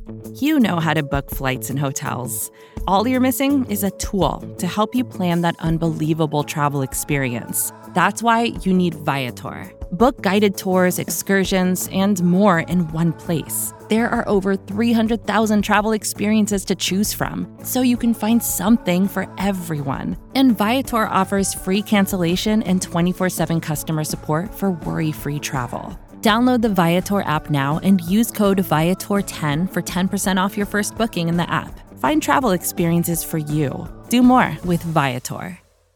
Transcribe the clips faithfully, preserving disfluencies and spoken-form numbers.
You know how to book flights and hotels. All you're missing is a tool to help you plan that unbelievable travel experience. That's why you need Viator. Book guided tours, excursions, and more in one place. There are over three hundred thousand travel experiences to choose from, so you can find something for everyone. And Viator offers free cancellation and twenty-four seven customer support for worry-free travel. Download the Viator app now and use code Viator ten for ten percent off your first booking in the app. Find travel experiences for you. Do more with Viator.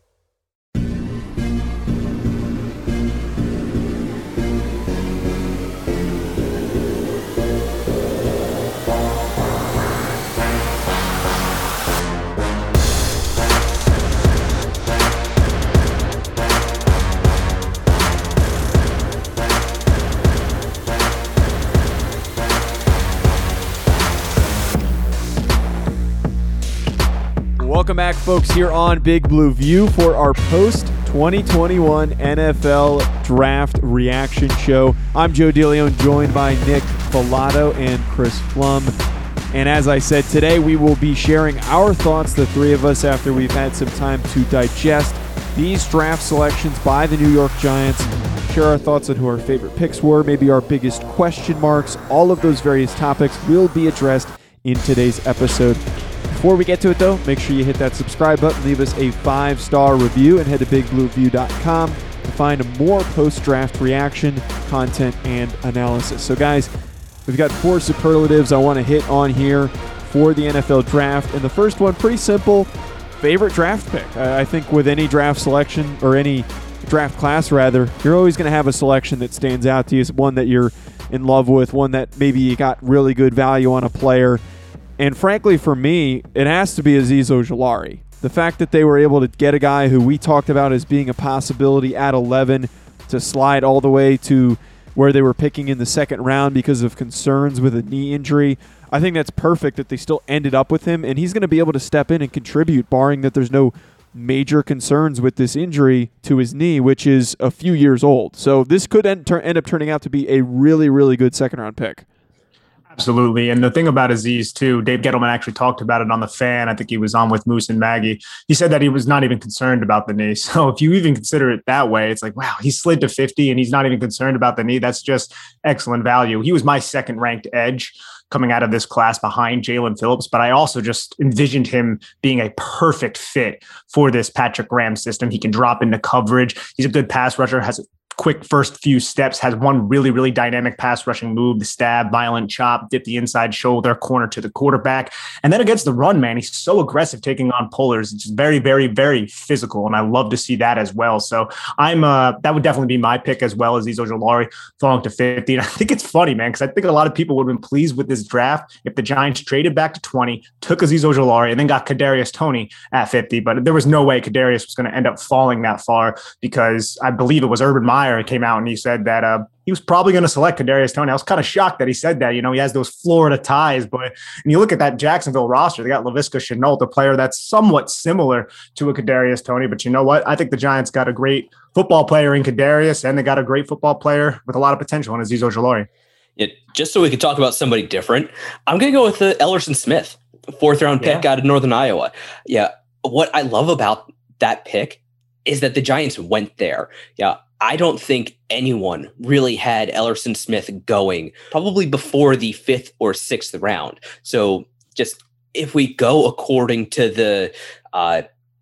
Welcome back, folks, here on Big Blue View for our post twenty twenty-one N F L Draft Reaction Show. I'm Joe DeLeon, joined by Nick Falato and Chris Flum. And as I said, today we will be sharing our thoughts, the three of us, after we've had some time to digest these draft selections by the New York Giants, share our thoughts on who our favorite picks were, maybe our biggest question marks. All of those various topics will be addressed in today's episode. Before we get to it, though, make sure you hit that subscribe button, leave us a five-star review, and head to big blue view dot com to find more post-draft reaction, content, and analysis. So, guys, we've got four superlatives I want to hit on here for the N F L Draft. And the first one, pretty simple, favorite draft pick. I think with any draft selection, or any draft class, rather, you're always going to have a selection that stands out to you, one that you're in love with, one that maybe you got really good value on a player. And frankly, for me, it has to be Azeez Ojulari. The fact that they were able to get a guy who we talked about as being a possibility at eleven to slide all the way to where they were picking in the second round because of concerns with a knee injury, I think that's perfect that they still ended up with him, and he's going to be able to step in and contribute, barring that there's no major concerns with this injury to his knee, which is a few years old. So this could end, tur- end up turning out to be a really, really good second-round pick. Absolutely. And the thing about Azeez, too, Dave Gettleman actually talked about it on The Fan. I think he was on with Moose and Maggie. He said that he was not even concerned about the knee. So if you even consider it that way, it's like, wow, he slid to fifty and he's not even concerned about the knee. That's just excellent value. He was my second ranked edge coming out of this class behind Jalen Phillips, but I also just envisioned him being a perfect fit for this Patrick Graham system. He can drop into coverage. He's a good pass rusher, has a quick first few steps, has one really, really dynamic pass rushing move, the stab, violent chop, dip the inside shoulder, corner to the quarterback. And then against the run, man, he's so aggressive taking on pullers. It's just very, very, very physical. And I love to see that as well. So I'm uh, that would definitely be my pick, as well as Azeez Ojulari falling to fifty. And I think it's funny, man, because I think a lot of people would have been pleased with this draft if the Giants traded back to twenty, took Azeez Ojulari, and then got Kadarius Toney at fifty. But there was no way Kadarius was going to end up falling that far, because I believe it was Urban Meyer came out and he said that uh, he was probably going to select Kadarius Toney. I was kind of shocked that he said that. You know, he has those Florida ties, but and you look at that Jacksonville roster, they got Laviska Shenault, a player that's somewhat similar to a Kadarius Toney. But you know what? I think the Giants got a great football player in Kadarius, and they got a great football player with a lot of potential in Azeez Ojulari. Yeah, just so we could talk about somebody different, I'm going to go with the Ellerson Smith, fourth round pick yeah. out of Northern Iowa. Yeah, what I love about that pick is that the Giants went there. Yeah. I don't think anyone really had Ellerson Smith going probably before the fifth or sixth round. So just if we go according to the uh,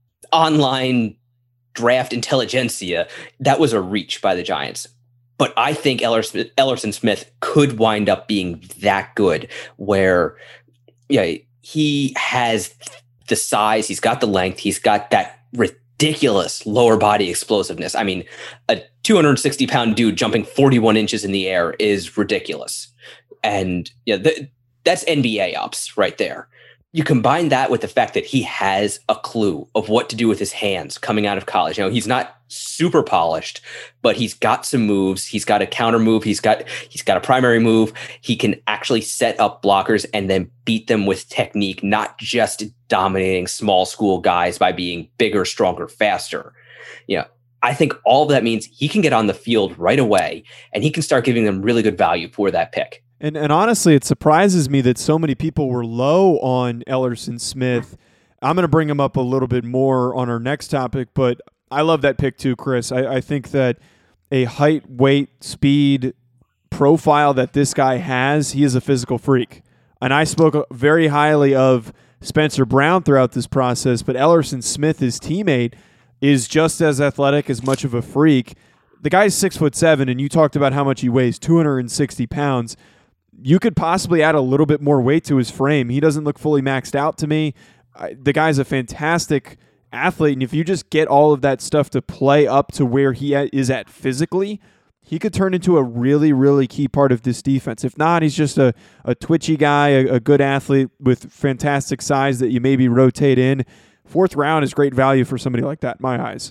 online draft intelligentsia, that was a reach by the Giants. But I think Ellerson, Ellerson Smith could wind up being that good, where yeah, he has the size, he's got the length, he's got that ridiculous lower body explosiveness. I mean, a two hundred sixty pound dude jumping forty-one inches in the air is ridiculous. And yeah, the, that's N B A ups right there. You combine that with the fact that he has a clue of what to do with his hands coming out of college. You know, he's not super polished, but he's got some moves. He's got a counter move. He's got he's got a primary move. He can actually set up blockers and then beat them with technique, not just dominating small school guys by being bigger, stronger, faster. You know, I think all of that means he can get on the field right away, and he can start giving them really good value for that pick. And and honestly, it surprises me that so many people were low on Ellerson Smith. I'm going to bring him up a little bit more on our next topic, but I love that pick too, Chris. I, I think that a height, weight, speed profile that this guy has, he is a physical freak. And I spoke very highly of Spencer Brown throughout this process, but Ellerson Smith, his teammate, is just as athletic, as much of a freak. The guy's six foot seven, and you talked about how much he weighs, two hundred sixty pounds. You could possibly add a little bit more weight to his frame. He doesn't look fully maxed out to me. I, the guy's a fantastic athlete, and if you just get all of that stuff to play up to where he at, is at physically, he could turn into a really, really key part of this defense. If not, he's just a, a twitchy guy, a, a good athlete with fantastic size that you maybe rotate in. Fourth round is great value for somebody like that, in my eyes.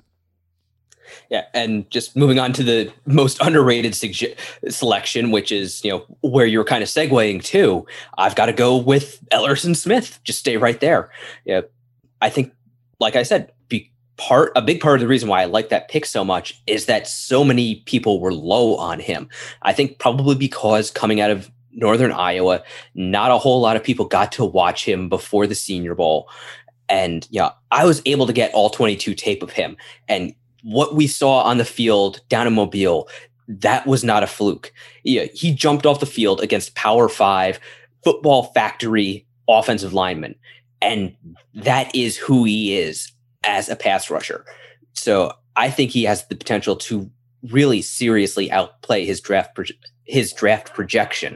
Yeah, and just moving on to the most underrated suge- selection, which is, you know, where you're kind of segueing to, I've got to go with Ellerson Smith. Just stay right there. Yeah, I think, like I said, be part a big part of the reason why I like that pick so much is that so many people were low on him. I think probably because coming out of Northern Iowa, not a whole lot of people got to watch him before the Senior Bowl, and yeah, I was able to get all twenty-two tape of him, and what we saw on the field down in Mobile, that was not a fluke. Yeah, he jumped off the field against Power Five football factory offensive linemen, and that is who he is as a pass rusher. So I think he has the potential to really seriously outplay his draft pro- his draft projection,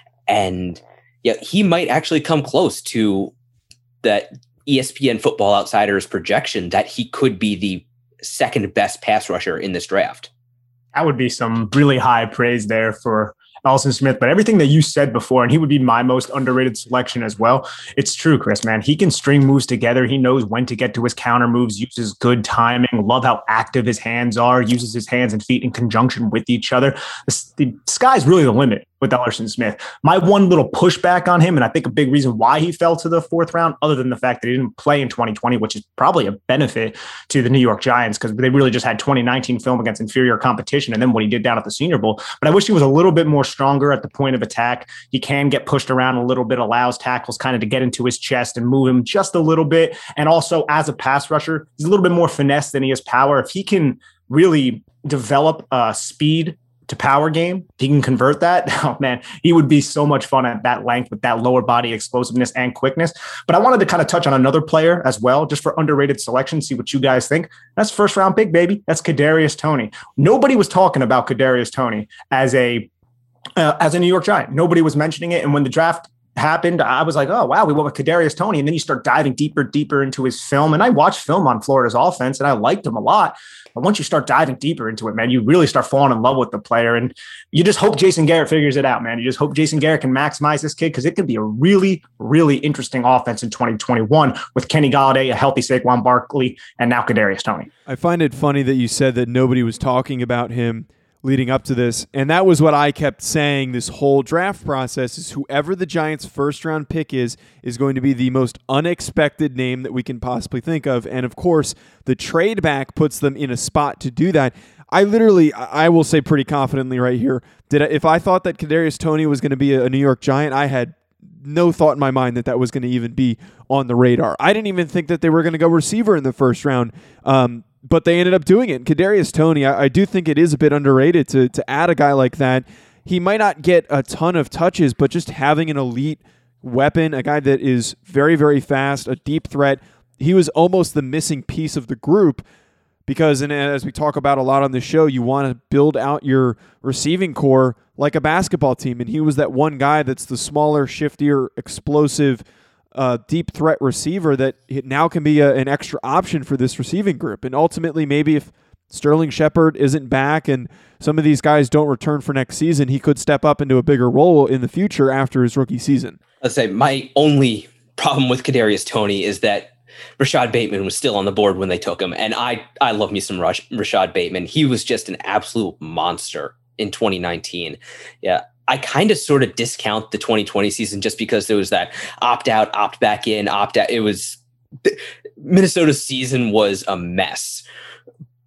and yeah, he might actually come close to that E S P N Football Outsiders projection that he could be the second best pass rusher in this draft. That would be some really high praise there for Ellerson Smith, but everything that you said before, and he would be my most underrated selection as well. It's true, Chris, man. He can string moves together. He knows when to get to his counter moves, uses good timing, love how active his hands are, uses his hands and feet in conjunction with each other. The, the sky's really the limit with Ellerson Smith. My one little pushback on him, and I think a big reason why he fell to the fourth round, other than the fact that he didn't play in twenty twenty, which is probably a benefit to the New York Giants because they really just had twenty nineteen film against inferior competition and then what he did down at the Senior Bowl. But I wish he was a little bit more stronger at the point of attack. He can get pushed around a little bit, allows tackles kind of to get into his chest and move him just a little bit. And also as a pass rusher, he's a little bit more finesse than he is power. If he can really develop uh, speed to power game, he can convert that. Oh man, he would be so much fun at that length with that lower body explosiveness and quickness. But I wanted to kind of touch on another player as well, just for underrated selection, see what you guys think. That's first round pick, baby. That's Kadarius Toney. Nobody was talking about Kadarius Toney as a uh, as a New York Giant. Nobody was mentioning it. And when the draft happened, I was like, oh, wow, we went with Kadarius Toney. And then you start diving deeper, deeper into his film. And I watched film on Florida's offense and I liked him a lot. But once you start diving deeper into it, man, you really start falling in love with the player. And you just hope Jason Garrett figures it out, man. You just hope Jason Garrett can maximize this kid because it could be a really, really interesting offense in twenty twenty-one with Kenny Golladay, a healthy Saquon Barkley, and now Kadarius Toney. I find it funny that you said that nobody was talking about him leading up to this. And that was what I kept saying this whole draft process is whoever the Giants' first round pick is, is going to be the most unexpected name that we can possibly think of. And of course, the trade back puts them in a spot to do that. I literally, I will say pretty confidently right here, that if I thought that Kadarius Toney was going to be a New York Giant, I had no thought in my mind that that was going to even be on the radar. I didn't even think that they were going to go receiver in the first round. Um, But they ended up doing it. Kadarius Toney, I, I do think it is a bit underrated to to add a guy like that. He might not get a ton of touches, but just having an elite weapon, a guy that is very, very fast, a deep threat, he was almost the missing piece of the group because, and as we talk about a lot on the show, you want to build out your receiving core like a basketball team, and he was that one guy that's the smaller, shiftier, explosive, Uh, deep threat receiver that now can be a, an extra option for this receiving group. And ultimately, maybe if Sterling Shepard isn't back and some of these guys don't return for next season, he could step up into a bigger role in the future after his rookie season. I'd say my only problem with Kadarius Toney is that Rashad Bateman was still on the board when they took him. And I, I love me some Rash, Rashad Bateman. He was just an absolute monster in twenty nineteen. Yeah. I kind of sort of discount the twenty twenty season just because there was that opt out, opt back in, opt out. It was Minnesota's season was a mess,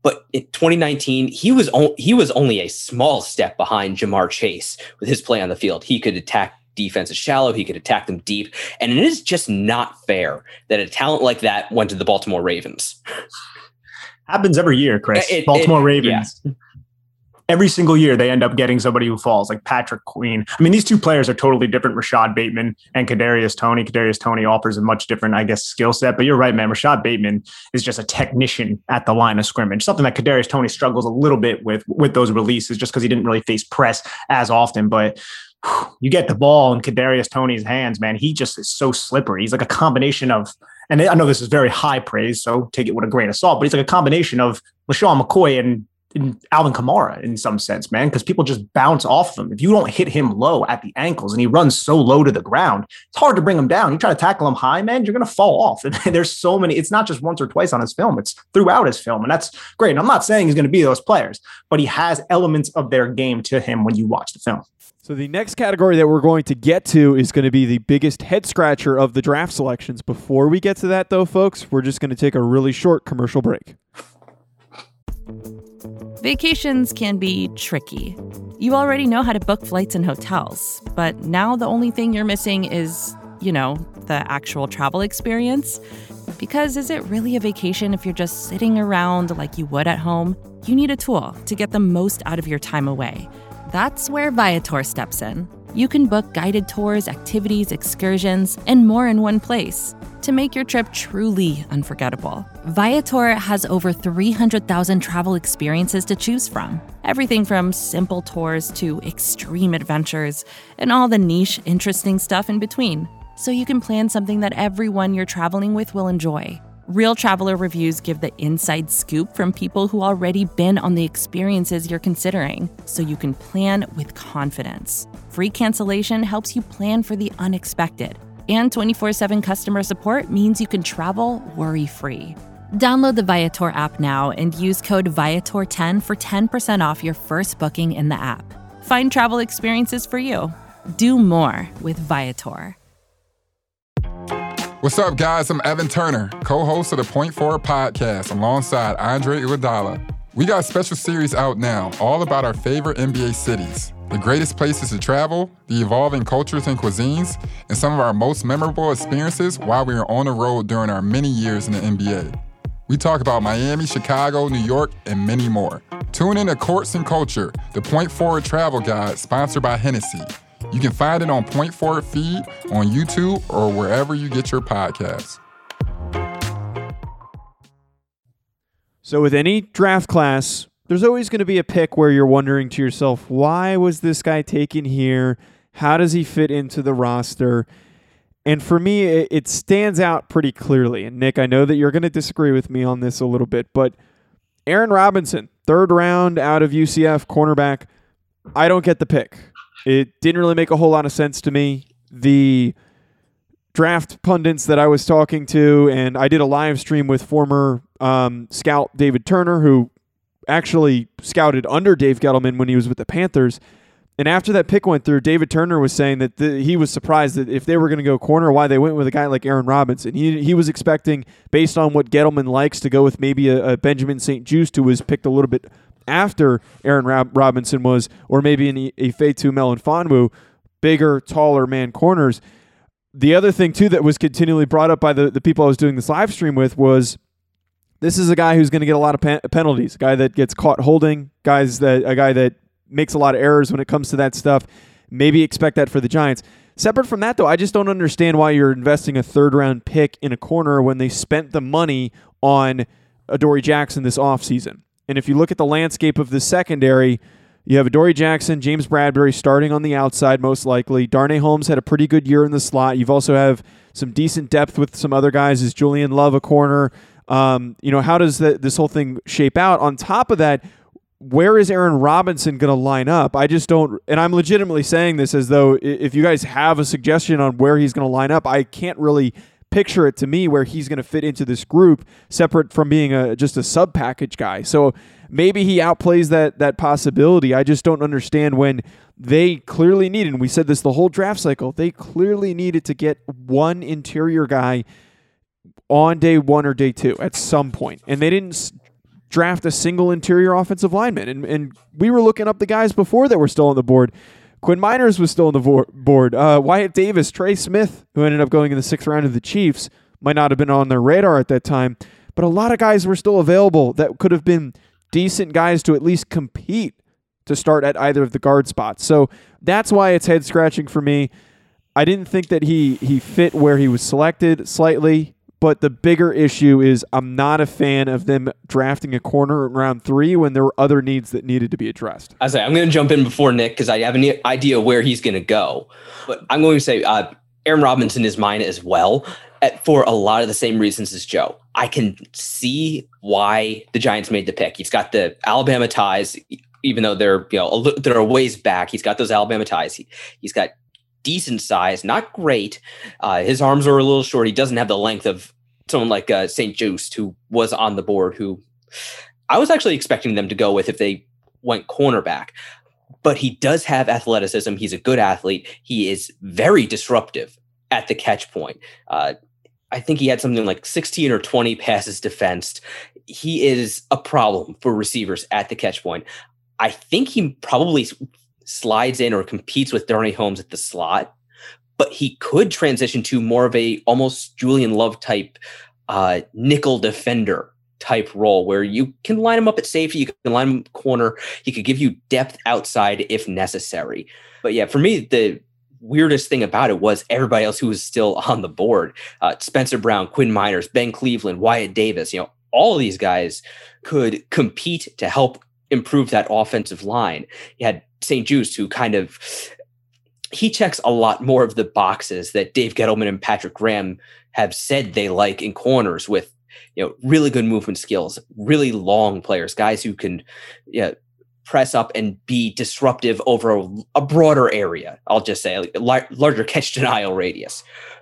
But in twenty nineteen, he was o- he was only a small step behind Jamar Chase with his play on the field. He could attack defenses shallow, he could attack them deep, and it is just not fair that a talent like that went to the Baltimore Ravens. Happens every year, Chris. It, Baltimore it, Ravens. Yeah. Every single year, they end up getting somebody who falls, like Patrick Queen. I mean, these two players are totally different, Rashad Bateman and Kadarius Toney. Kadarius Toney offers a much different, I guess, skill set. But you're right, man. Rashad Bateman is just a technician at the line of scrimmage, something that Kadarius Toney struggles a little bit with, with those releases just because he didn't really face press as often. But whew, you get the ball in Kadarius Toney's hands, man. He just is so slippery. He's like a combination of, and I know this is very high praise, so take it with a grain of salt, but he's like a combination of LaShawn McCoy and in Alvin Kamara in some sense, man, because people just bounce off of him. If you don't hit him low at the ankles and he runs so low to the ground, it's hard to bring him down. You try to tackle him high, man, you're going to fall off. And there's so many, it's not just once or twice on his film, it's throughout his film. And that's great. And I'm not saying he's going to be those players, but he has elements of their game to him when you watch the film. So the next category that we're going to get to is going to be the biggest head scratcher of the draft selections. Before we get to that, though, folks, we're just going to take a really short commercial break. Vacations can be tricky. You already know how to book flights and hotels, but now the only thing you're missing is, you know, the actual travel experience. Because is it really a vacation if you're just sitting around like you would at home? You need a tool to get the most out of your time away. That's where Viator steps in. You can book guided tours, activities, excursions, and more in one place to make your trip truly unforgettable. Viator has over three hundred thousand travel experiences to choose from. Everything from simple tours to extreme adventures and all the niche, interesting stuff in between. So you can plan something that everyone you're traveling with will enjoy. Real traveler reviews give the inside scoop from people who already been on the experiences you're considering, so you can plan with confidence. Free cancellation helps you plan for the unexpected. And twenty-four seven customer support means you can travel worry-free. Download the Viator app now and use code Viator ten for ten percent off your first booking in the app. Find travel experiences for you. Do more with Viator. What's up, guys? I'm Evan Turner, co-host of the Point Forward podcast alongside Andre Iguodala. We got a special series out now, all about our favorite N B A cities, the greatest places to travel, the evolving cultures and cuisines, and some of our most memorable experiences while we were on the road during our many years in the N B A. We talk about Miami, Chicago, New York, and many more. Tune in to Courts and Culture, the Point Forward travel guide sponsored by Hennessy. You can find it on Point Forward feed, on YouTube, or wherever you get your podcasts. So with any draft class, there's always going to be a pick where you're wondering to yourself, why was this guy taken here? How does he fit into the roster? And for me, it, it stands out pretty clearly. And Nick, I know that you're going to disagree with me on this a little bit, but Aaron Robinson, third round out of U C F, cornerback, I don't get the pick. It didn't really make a whole lot of sense to me. The draft pundits that I was talking to, and I did a live stream with former um, scout David Turner, who actually scouted under Dave Gettleman when he was with the Panthers. And after that pick went through, David Turner was saying that the, he was surprised that if they were going to go corner, why they went with a guy like Aaron Robinson. He he was expecting, based on what Gettleman likes, to go with maybe a, a Benjamin Saint Juste, who was picked a little bit after Aaron Rob- Robinson was, or maybe an Ifeatu Melifonwu, bigger, taller man corners. The other thing, too, that was continually brought up by the, the people I was doing this live stream with was this is a guy who's going to get a lot of pen- penalties, a guy that gets caught holding, guys that a guy that makes a lot of errors when it comes to that stuff. Maybe expect that for the Giants. Separate from that, though, I just don't understand why you're investing a third-round pick in a corner when they spent the money on Adoree Jackson this offseason. And if you look at the landscape of the secondary, you have Adoree Jackson, James Bradbury starting on the outside most likely. Darnay Holmes had a pretty good year in the slot. You've also have some decent depth with some other guys. Is Julian Love a corner? Um, you know, how does the, this whole thing shape out? On top of that, where is Aaron Robinson going to line up? I just don't, and I'm legitimately saying this as though if you guys have a suggestion on where he's going to line up, I can't really picture it to me where he's going to fit into this group separate from being a just a sub package guy. So maybe he outplays that that possibility. I just don't understand when they clearly needed, and we said this the whole draft cycle, they clearly needed to get one interior guy on day one or day two at some point. And they didn't draft a single interior offensive lineman. And, and we were looking up the guys before that were still on the board. Quinn Miners was still on the vo- board. Uh, Wyatt Davis, Trey Smith, who ended up going in the sixth round of the Chiefs, might not have been on their radar at that time. But a lot of guys were still available that could have been decent guys to at least compete to start at either of the guard spots. So that's why it's head scratching for me. I didn't think that he he fit where he was selected slightly. But the bigger issue is I'm not a fan of them drafting a corner in round three when there were other needs that needed to be addressed. I say I'm going to jump in before Nick because I have an idea where he's going to go. But I'm going to say uh, Aaron Robinson is mine as well at, for a lot of the same reasons as Joe. I can see why the Giants made the pick. He's got the Alabama ties, even though they're you know a little, they're a ways back. He's got those Alabama ties. He, he's got decent size, not great. Uh, his arms are a little short. He doesn't have the length of someone like uh, Saint Juste, who was on the board, who I was actually expecting them to go with if they went cornerback. But he does have athleticism. He's a good athlete. He is very disruptive at the catch point. Uh, I think he had something like sixteen or twenty passes defensed. He is a problem for receivers at the catch point. I think he probably slides in or competes with Darnay Holmes at the slot, but he could transition to more of a almost Julian Love type uh, nickel defender type role where you can line him up at safety, you can line him corner, he could give you depth outside if necessary. But yeah, for me, the weirdest thing about it was everybody else who was still on the board. Uh, Spencer Brown, Quinn Miners, Ben Cleveland, Wyatt Davis, you know, all of these guys could compete to help improve that offensive line. You had Saint Juste, who kind of, he checks a lot more of the boxes that Dave Gettleman and Patrick Graham have said they like in corners, with, you know, really good movement skills, really long players, guys who can yeah, press up and be disruptive over a, a broader area. I'll just say a larger catch denial radius.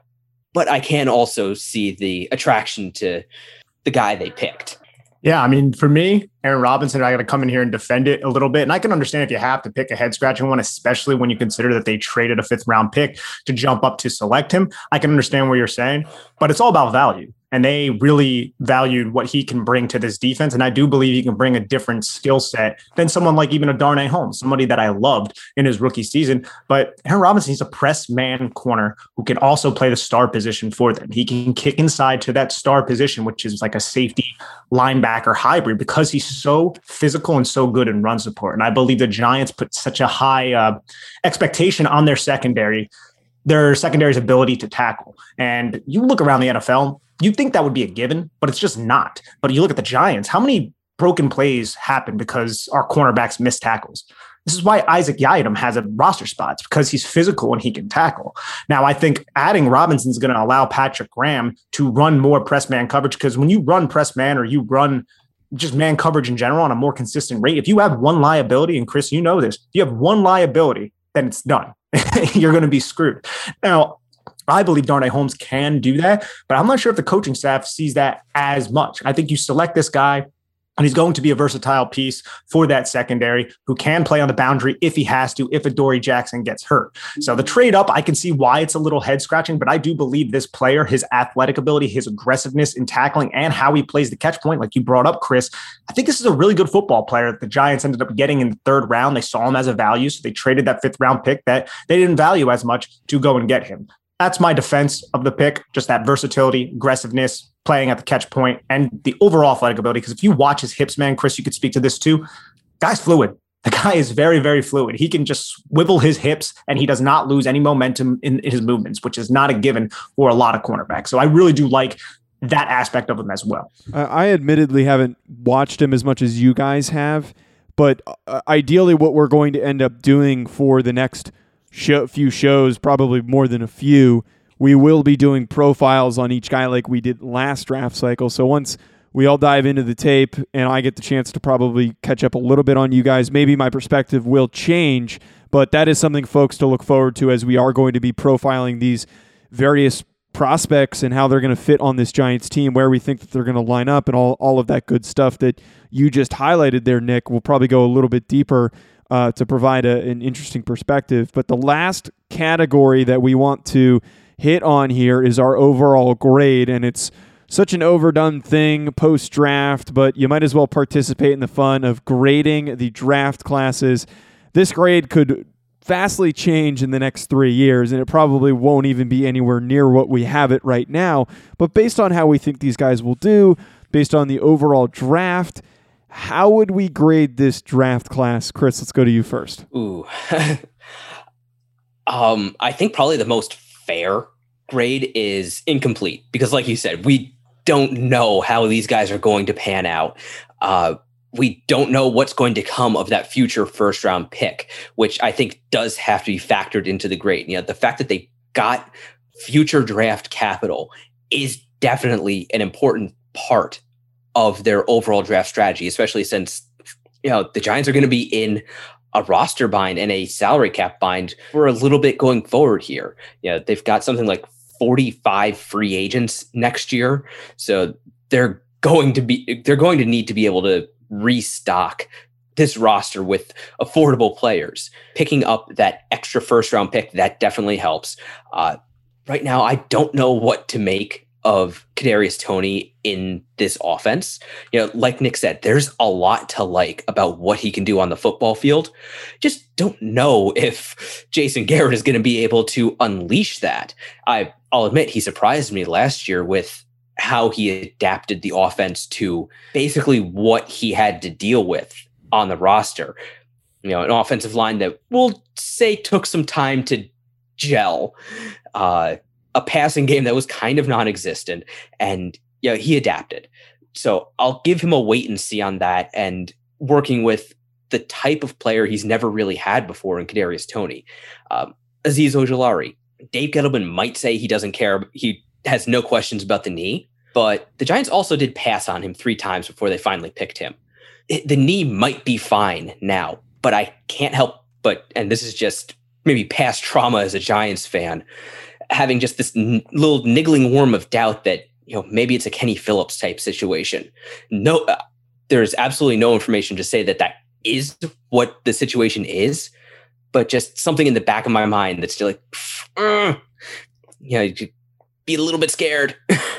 But I can also see the attraction to the guy they picked. Yeah, I mean, for me, Aaron Robinson, I got to come in here and defend it a little bit. And I can understand if you have to pick a head-scratching one, especially when you consider that they traded a fifth-round pick to jump up to select him. I can understand what you're saying, but it's all about value. And they really valued what he can bring to this defense. And I do believe he can bring a different skill set than someone like even a Darnay Holmes, somebody that I loved in his rookie season. But Aaron Robinson, he's a press man corner who can also play the star position for them. He can kick inside to that star position, which is like a safety linebacker hybrid, because he's so physical and so good in run support. And I believe the Giants put such a high uh, expectation on their secondary, their secondary's ability to tackle. And you look around the N F L, you'd think that would be a given, but it's just not. But you look at the Giants, how many broken plays happen because our cornerbacks miss tackles? This is why Isaac Yiadom has a roster spot, because he's physical and he can tackle. Now, I think adding Robinson is going to allow Patrick Graham to run more press man coverage, because when you run press man or you run just man coverage in general on a more consistent rate, if you have one liability, and Chris, you know this, if you have one liability, then it's done. You're going to be screwed. Now, I believe Darnay Holmes can do that, but I'm not sure if the coaching staff sees that as much. I think you select this guy, and he's going to be a versatile piece for that secondary who can play on the boundary if he has to, if Adoree Jackson gets hurt. So the trade up, I can see why it's a little head scratching, but I do believe this player, his athletic ability, his aggressiveness in tackling, and how he plays the catch point, like you brought up, Chris, I think this is a really good football player that the Giants ended up getting in the third round. They saw him as a value, so they traded that fifth round pick that they didn't value as much to go and get him. That's my defense of the pick, just that versatility, aggressiveness, playing at the catch point, and the overall athletic ability. Because if you watch his hips, man, Chris, you could speak to this too. Guy's fluid. The guy is very, very fluid. He can just swivel his hips, and he does not lose any momentum in his movements, which is not a given for a lot of cornerbacks. So I really do like that aspect of him as well. I admittedly haven't watched him as much as you guys have, but ideally what we're going to end up doing for the next Show, few shows, probably more than a few, we will be doing profiles on each guy like we did last draft cycle. So once we all dive into the tape and I get the chance to probably catch up a little bit on you guys, maybe my perspective will change, but that is something, folks, to look forward to, as we are going to be profiling these various prospects and how they're going to fit on this Giants team, where we think that they're going to line up, and all, all of that good stuff that you just highlighted there, Nick. We'll probably go a little bit deeper Uh, to provide a, an interesting perspective. But the last category that we want to hit on here is our overall grade, and it's such an overdone thing post-draft, but you might as well participate in the fun of grading the draft classes. This grade could vastly change in the next three years, and it probably won't even be anywhere near what we have it right now. But based on how we think these guys will do, based on the overall draft, how would we grade this draft class? Chris, let's go to you first. Ooh. um, I think probably the most fair grade is incomplete, because like you said, we don't know how these guys are going to pan out. Uh, we don't know what's going to come of that future first round pick, which I think does have to be factored into the grade. You know, the fact that they got future draft capital is definitely an important part of their overall draft strategy, especially since, you know, the Giants are going to be in a roster bind and a salary cap bind for a little bit going forward here. You know, they've got something like forty-five free agents next year. So they're going to be, they're going to need to be able to restock this roster with affordable players. Picking up that extra first round pick, that definitely helps. Uh, right now, I don't know what to make of Kadarius Toney in this offense. You know, like Nick said, there's a lot to like about what he can do on the football field. Just don't know if Jason Garrett is going to be able to unleash that. I, I'll admit he surprised me last year with how he adapted the offense to basically what he had to deal with on the roster. You know, an offensive line that we'll say took some time to gel, uh, a passing game that was kind of non-existent, and you know, he adapted. So I'll give him a wait and see on that, and working with the type of player he's never really had before in Kadarius Toney. Um, Azeez Ojulari. Dave Gettleman might say he doesn't care. He has no questions about the knee, but the Giants also did pass on him three times before they finally picked him. It, the knee might be fine now, but I can't help but, and this is just maybe past trauma as a Giants fan, having just this n- little niggling worm of doubt that, you know, maybe it's a Kenny Phillips type situation. No, uh, there's absolutely no information to say that that is what the situation is, but just something in the back of my mind that's still like, uh, you know, be a little bit scared.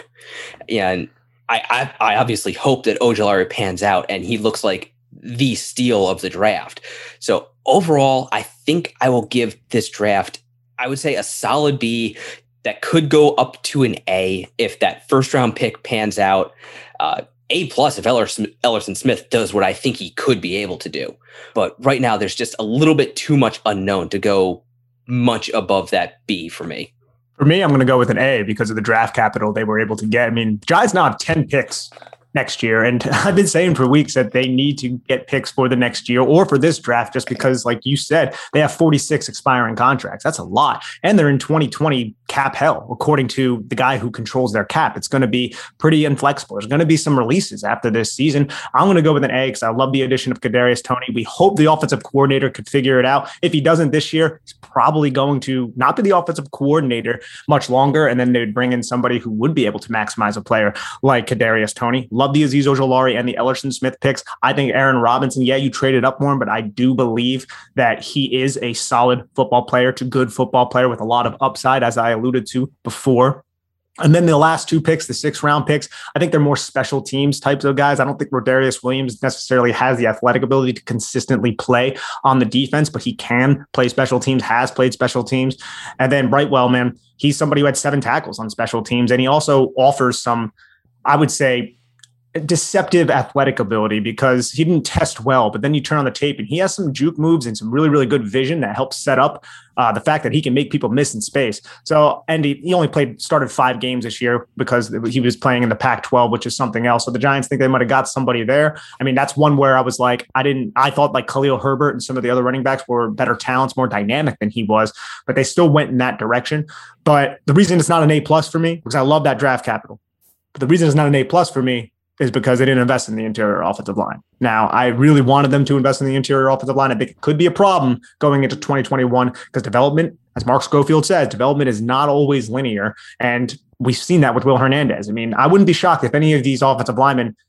Yeah, and I, I, I obviously hope that Ojulari pans out and he looks like the steal of the draft. So overall, I think I will give this draft, I would say, a solid B that could go up to an A if that first round pick pans out. Uh, A plus if Ellerson, Ellerson Smith does what I think he could be able to do. But right now, there's just a little bit too much unknown to go much above that B for me. For me, I'm going to go with an A because of the draft capital they were able to get. I mean, Giants now have ten picks next year. And I've been saying for weeks that they need to get picks for the next year or for this draft, just because, like you said, they have forty-six expiring contracts. That's a lot. And they're in twenty twenty cap hell, according to the guy who controls their cap. It's going to be pretty inflexible. There's going to be some releases after this season. I'm going to go with an A because I love the addition of Kadarius Toney. We hope the offensive coordinator could figure it out. If he doesn't this year, he's probably going to not be the offensive coordinator much longer. And then they would bring in somebody who would be able to maximize a player like Kadarius Toney. Love the Azeez Ojulari and the Ellerson Smith picks. I think Aaron Robinson, yeah, you traded up for him, but I do believe that he is a solid football player to good football player with a lot of upside, as I alluded to before. And then the last two picks, the six round picks, I think they're more special teams types of guys. I don't think Rodarius Williams necessarily has the athletic ability to consistently play on the defense, but he can play special teams, has played special teams. And then Brightwell, man, he's somebody who had seven tackles on special teams. And he also offers some, I would say, deceptive athletic ability because he didn't test well, but then you turn on the tape and he has some juke moves and some really, really good vision that helps set up uh, the fact that he can make people miss in space. So, and he, he only played, started five games this year because he was playing in the Pac twelve, which is something else. So the Giants think they might've got somebody there. I mean, that's one where I was like, I didn't, I thought like Khalil Herbert and some of the other running backs were better talents, more dynamic than he was, but they still went in that direction. But the reason it's not an A plus for me, because I love that draft capital, but the reason it's not an A plus for me is because they didn't invest in the interior offensive line. Now, I really wanted them to invest in the interior offensive line. I think it could be a problem going into twenty twenty-one because development, as Mark Schofield says, development is not always linear. And we've seen that with Will Hernandez. I mean, I wouldn't be shocked if any of these offensive linemen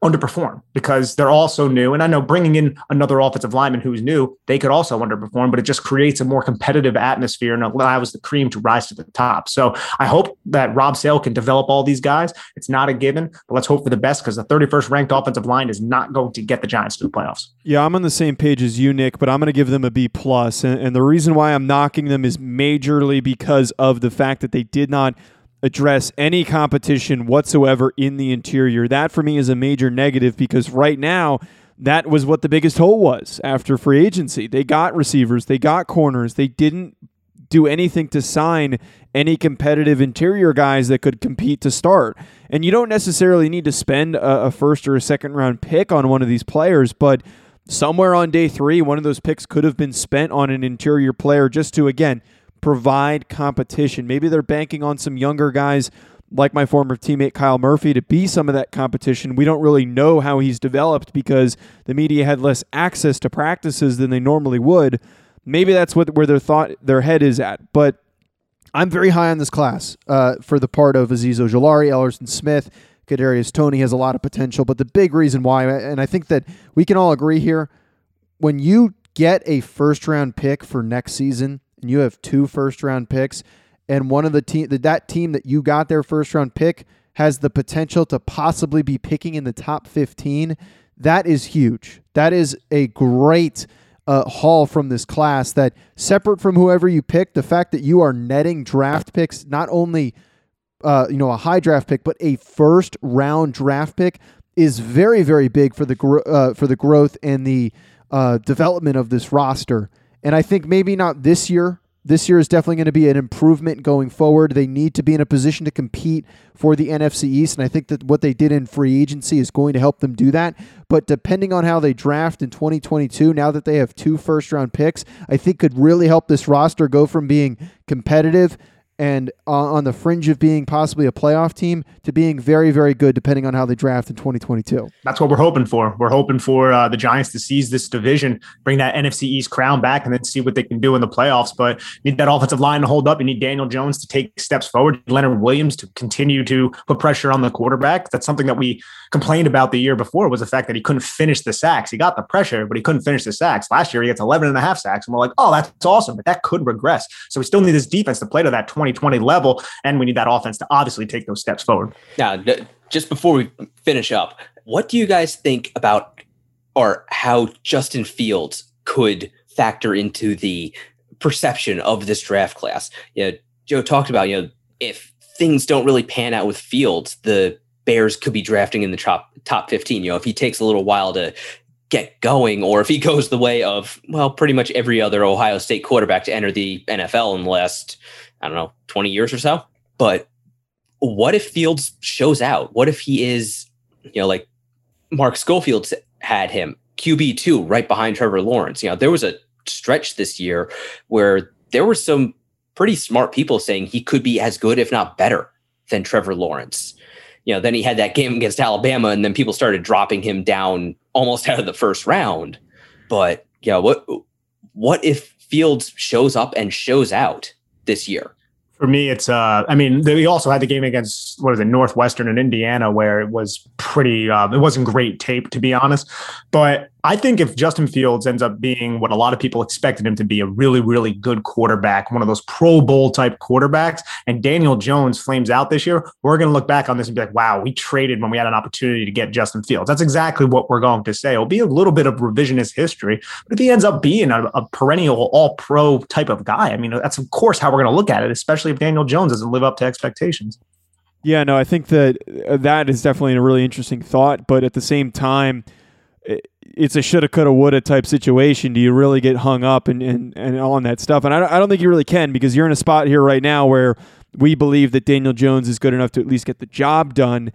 underperform because they're all so new. And I know bringing in another offensive lineman who's new, they could also underperform, but it just creates a more competitive atmosphere and allows the cream to rise to the top. So I hope that Rob Sale can develop all these guys. It's not a given, but let's hope for the best because the thirty-first ranked offensive line is not going to get the Giants to the playoffs. Yeah, I'm on the same page as you, Nick, but I'm going to give them a B plus. And, and the reason why I'm knocking them is majorly because of the fact that they did not address any competition whatsoever in the interior. That for me is a major negative because right now that was what the biggest hole was after free agency. They got receivers, they got corners, they didn't do anything to sign any competitive interior guys that could compete to start. And you don't necessarily need to spend a, a first or a second round pick on one of these players, but somewhere on day three, one of those picks could have been spent on an interior player just to, again, provide competition. Maybe they're banking on some younger guys like my former teammate Kyle Murphy to be some of that competition. We don't really know how he's developed because the media had less access to practices than they normally would. Maybe that's what where their thought their head is at. But I'm very high on this class uh, for the part of Azeez Ojulari, Ellerson Smith, Kadarius Toney has a lot of potential. But the big reason why, and I think that we can all agree here, when you get a first round pick for next season, and you have two first-round picks, and one of the team that team that you got their first-round pick has the potential to possibly be picking in the top fifteen, that is huge. That is a great uh, haul from this class that, separate from whoever you pick, the fact that you are netting draft picks, not only uh, you know a high draft pick, but a first-round draft pick is very, very big for the gro- uh, for the growth and the uh, development of this roster. And I think maybe not this year. This year is definitely going to be an improvement going forward. They need to be in a position to compete for the N F C East, and I think that what they did in free agency is going to help them do that. But depending on how they draft in twenty twenty-two, now that they have two first-round picks, I think could really help this roster go from being competitive and on the fringe of being possibly a playoff team to being very, very good depending on how they draft in twenty twenty-two. That's what we're hoping for. We're hoping for uh, the Giants to seize this division, bring that N F C East crown back, and then see what they can do in the playoffs. But you need that offensive line to hold up. You need Daniel Jones to take steps forward, Leonard Williams to continue to put pressure on the quarterback. That's something that we complained about the year before, was the fact that he couldn't finish the sacks. He got the pressure, but he couldn't finish the sacks. Last year, he gets eleven and a half sacks, and we're like, oh, that's awesome, but that could regress. So we still need this defense to play to that twenty twenty level, and we need that offense to obviously take those steps forward. Now, just before we finish up, what do you guys think about or how Justin Fields could factor into the perception of this draft class? You know, Joe talked about, you know, if things don't really pan out with Fields, the Bears could be drafting in the top top fifteen. You know, if he takes a little while to get going, or if he goes the way of, well, pretty much every other Ohio State quarterback to enter the N F L in the last, I don't know, twenty years or so. But what if Fields shows out? What if he is, you know, like Mark Schofield had him, Q B two, right behind Trevor Lawrence? You know, there was a stretch this year where there were some pretty smart people saying he could be as good, if not better, than Trevor Lawrence. You know, then he had that game against Alabama, and then people started dropping him down almost out of the first round. But, yeah, what what if Fields shows up and shows out this year? For me, it's, uh, I mean, we also had the game against, what is it, Northwestern and Indiana, where it was pretty, uh, it wasn't great tape, to be honest. But I think if Justin Fields ends up being what a lot of people expected him to be, a really, really good quarterback, one of those Pro Bowl type quarterbacks, and Daniel Jones flames out this year, we're going to look back on this and be like, wow, we traded when we had an opportunity to get Justin Fields. That's exactly what we're going to say. It'll be a little bit of revisionist history, but if he ends up being a, a perennial all-pro type of guy, I mean, that's of course how we're going to look at it, especially if Daniel Jones doesn't live up to expectations. Yeah, no, I think that uh, that is definitely a really interesting thought, but at the same time, it's a shoulda, coulda, woulda type situation. Do you really get hung up and, and, and on that stuff? And I, I don't think you really can, because you're in a spot here right now where we believe that Daniel Jones is good enough to at least get the job done.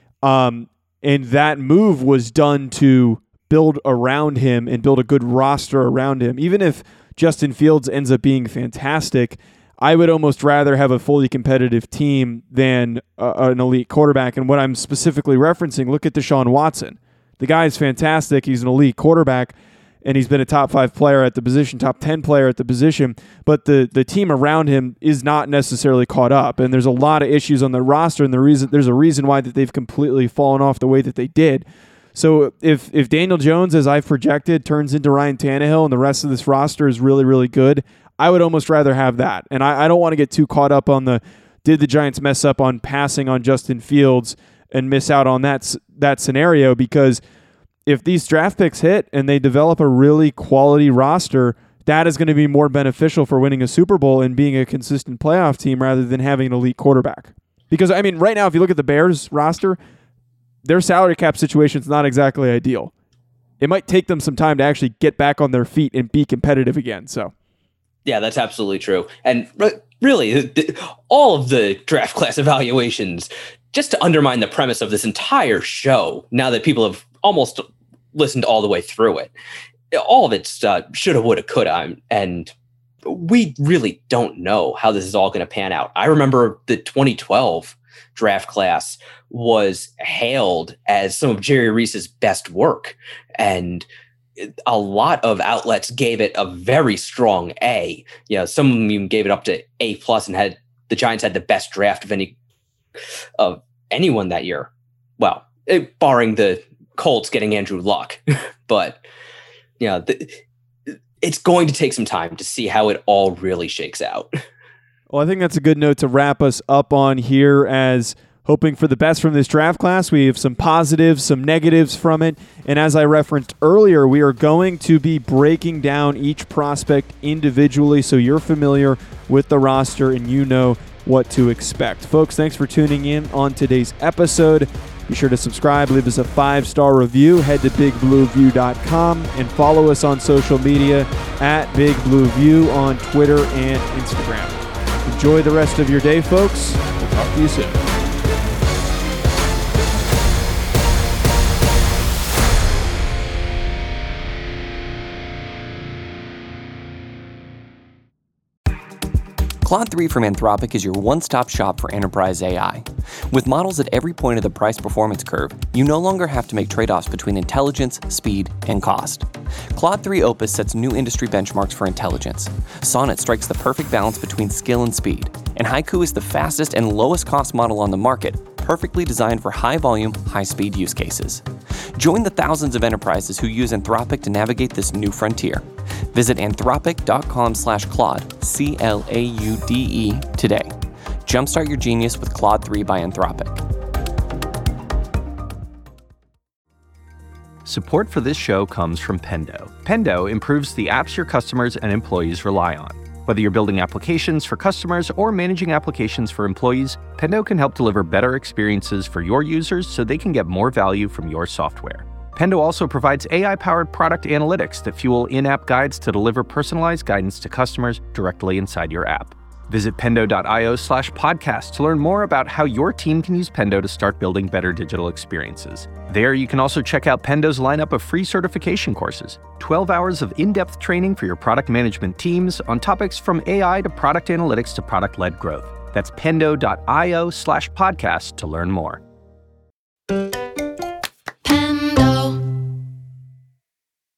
Um, and that move was done to build around him and build a good roster around him. Even if Justin Fields ends up being fantastic, I would almost rather have a fully competitive team than uh, an elite quarterback. And what I'm specifically referencing, look at Deshaun Watson. The guy is fantastic. He's an elite quarterback, and he's been a top five player at the position, top ten player at the position, but the, the team around him is not necessarily caught up, and there's a lot of issues on the roster, and the reason there's a reason why that they've completely fallen off the way that they did. So if if Daniel Jones, as I've projected, turns into Ryan Tannehill and the rest of this roster is really, really good, I would almost rather have that. And I, I don't want to get too caught up on the, did the Giants mess up on passing on Justin Fields and miss out on that that scenario, because if these draft picks hit and they develop a really quality roster, that is going to be more beneficial for winning a Super Bowl and being a consistent playoff team rather than having an elite quarterback. Because, I mean, right now, if you look at the Bears roster, their salary cap situation is not exactly ideal. It might take them some time to actually get back on their feet and be competitive again. So, yeah, that's absolutely true. And really, all of the draft class evaluations, just to undermine the premise of this entire show, now that people have almost listened all the way through it, all of it's uh, shoulda, woulda, coulda, and we really don't know how this is all going to pan out. I remember the twenty twelve draft class was hailed as some of Jerry Reese's best work, and a lot of outlets gave it a very strong A. You know, some of them even gave it up to A plus, and had the Giants had the best draft of any of anyone that year. Well, it, barring the Colts getting Andrew Luck, but you know, the, it's going to take some time to see how it all really shakes out. Well, I think that's a good note to wrap us up on here, as hoping for the best from this draft class. We have some positives, some negatives from it. And as I referenced earlier, we are going to be breaking down each prospect individually so you're familiar with the roster and you know what to expect. Folks, thanks for tuning in on today's episode. Be sure to subscribe, leave us a five-star review, head to big blue view dot com, and follow us on social media at Big Blue View on Twitter and Instagram. Enjoy the rest of your day, folks. We'll talk to you soon. Claude three from Anthropic is your one-stop shop for enterprise A I. With models at every point of the price-performance curve, you no longer have to make trade-offs between intelligence, speed, and cost. Claude three Opus sets new industry benchmarks for intelligence. Sonnet strikes the perfect balance between skill and speed. And Haiku is the fastest and lowest-cost model on the market, perfectly designed for high-volume, high-speed use cases. Join the thousands of enterprises who use Anthropic to navigate this new frontier. Visit anthropic.com slash Claude, C L A U D E, today. Jumpstart your genius with Claude three by Anthropic. Support for this show comes from Pendo. Pendo improves the apps your customers and employees rely on. Whether you're building applications for customers or managing applications for employees, Pendo can help deliver better experiences for your users so they can get more value from your software. Pendo also provides A I-powered product analytics that fuel in-app guides to deliver personalized guidance to customers directly inside your app. Visit pendo.io slash podcast to learn more about how your team can use Pendo to start building better digital experiences. There, you can also check out Pendo's lineup of free certification courses, twelve hours of in-depth training for your product management teams on topics from A I to product analytics to product-led growth. That's pendo.io slash podcast to learn more.